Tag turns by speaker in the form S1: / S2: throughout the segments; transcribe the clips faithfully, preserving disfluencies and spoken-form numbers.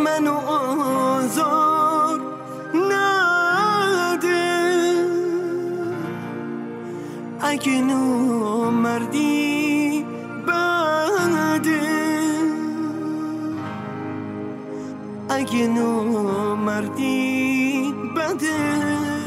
S1: منو آزار نده. اگه نامردی بده، اگه نامردی بده.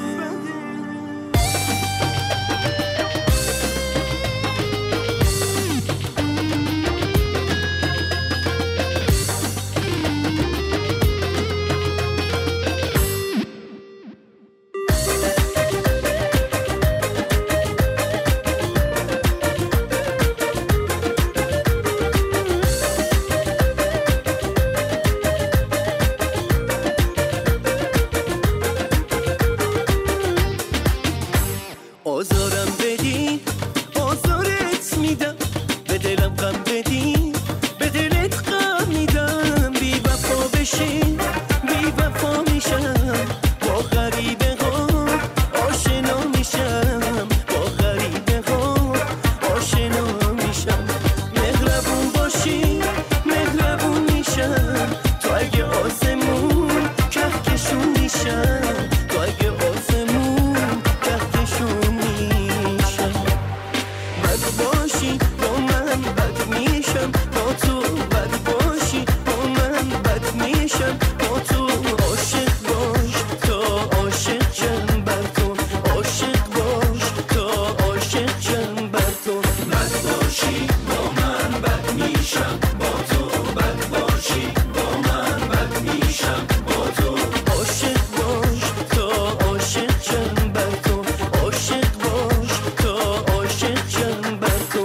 S1: آزارم بدی آزارت میدم، به دلم غم بدی به دلت غم میدم. بی وفا بشی بی وفا میشم، با غریبه ها آشنا میشم، با غریبه ها آشنا میشم. مهربون باشی مهربون میشم، تو اگه آسمون کهکشون میشم، تو اگه آسمون کهکشون میشم. بد باشی با من بد میشم، با تو بد باشی با من بد میشم، با تو عاشق باش تا عاشق شم بر تو، عاشق باش تا عاشق شم بر تو. بد باشی با من بد میشم، با تو بد باشی با من بد میشم، با تو عاشق باش تا عاشق شم بر تو، عاشق باش تا عاشق شم بر تو.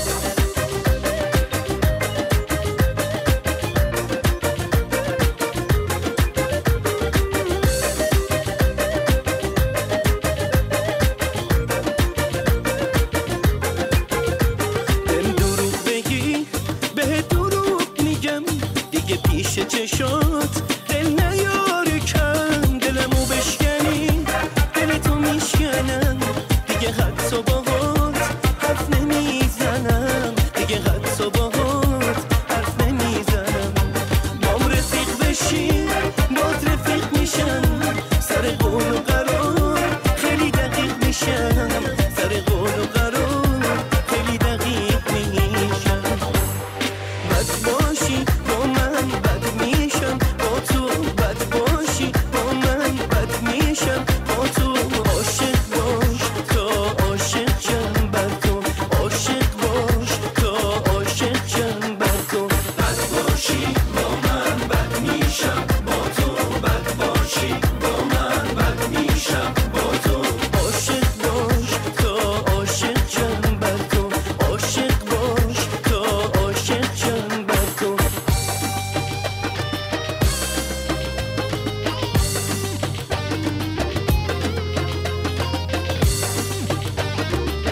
S1: بهم دروغ بگی به دروغ میگم، دیگه پیش چشات دل نیاری کم. دلمو بشکنی دلتو میشکنم، دیگه حتی باهات حرف نمیزنم، دیگه حتی باهات حرف نمیزنم. بام رفیق بشی باد رفیق میشم، سر قول و قرار خیلی دقیق میشم، سر قول و قرار خیلی دقیق میشم. بد باشی با من بد میشم، با تو بد باشی با من بد میشم، با تو عاشق باش تا عاشق شم بر تو، عاشق باش تا عاشق شم بر تو. بد باشی با من بد میشم، با تو بد باشی با من بد میشم، با تو عاشق باش تا عاشق شم بر تو، عاشق باش تا عاشق شم بر تو.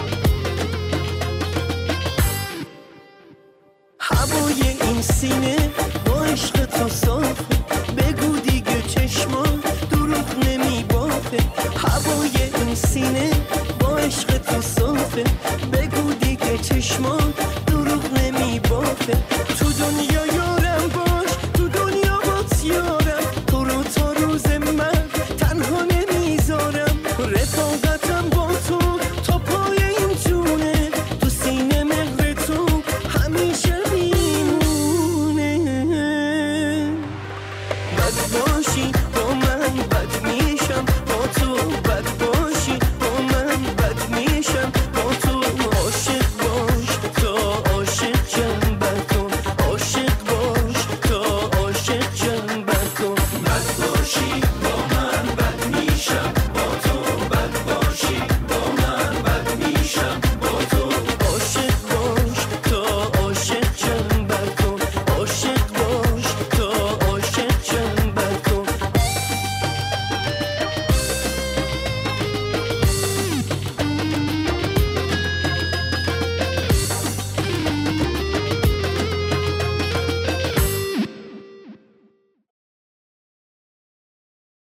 S1: هوای این سینه